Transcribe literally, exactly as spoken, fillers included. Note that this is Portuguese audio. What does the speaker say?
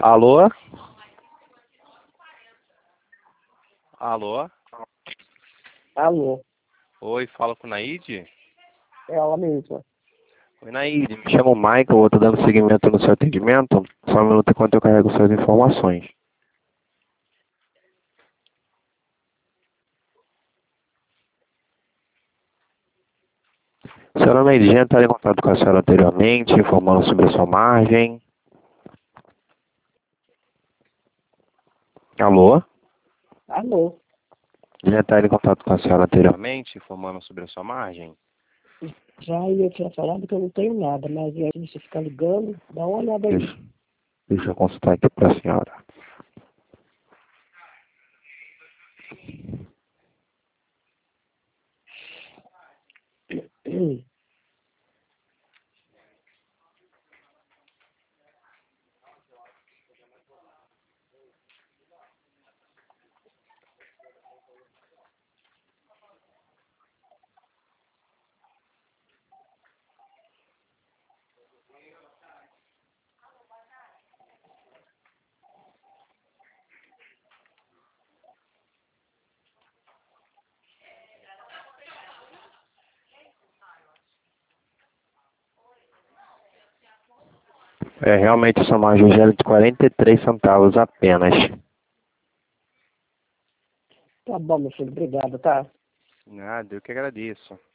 Alô? Alô? Alô, Oi, fala com Naide? é ela mesma. Oi, Naide, me chamo Michael, eu tô dando seguimento no seu atendimento. Só um minuto enquanto eu carrego suas informações. Senhora Naide, já entraram em contato com a senhora anteriormente, informando sobre a sua margem. Alô? Alô, Já entraram em contato com a senhora anteriormente, informando sobre a sua margem? já eu tinha falado que eu não tenho nada, mas aí você fica ligando, dá uma olhada aí. Deixa, deixa eu consultar aqui para a senhora. É, realmente a sua margem gera de quarenta e três centavos apenas. Tá bom, meu filho, obrigado, tá? Nada, eu que agradeço.